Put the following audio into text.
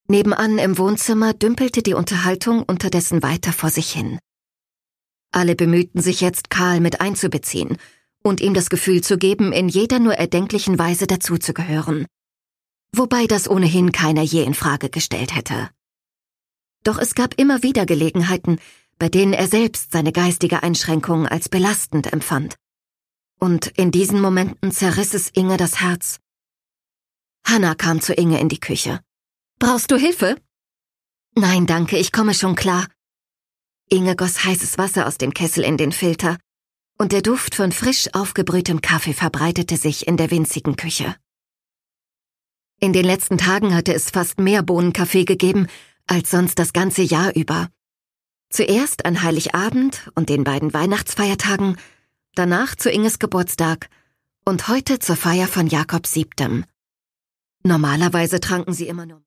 Nebenan im Wohnzimmer dümpelte die Unterhaltung unterdessen weiter vor sich hin. Alle bemühten sich jetzt, Karl mit einzubeziehen und ihm das Gefühl zu geben, in jeder nur erdenklichen Weise dazuzugehören. Wobei das ohnehin keiner je in Frage gestellt hätte. Doch es gab immer wieder Gelegenheiten, bei denen er selbst seine geistige Einschränkung als belastend empfand. Und in diesen Momenten zerriss es Inge das Herz. Hanna kam zu Inge in die Küche. »Brauchst du Hilfe?« »Nein, danke, ich komme schon klar.« Inge goss heißes Wasser aus dem Kessel in den Filter, und der Duft von frisch aufgebrühtem Kaffee verbreitete sich in der winzigen Küche. In den letzten Tagen hatte es fast mehr Bohnenkaffee gegeben, als sonst das ganze Jahr über. Zuerst an Heiligabend und den beiden Weihnachtsfeiertagen, danach zu Inges Geburtstag und heute zur Feier von Jakobs 7. Normalerweise tranken sie immer nur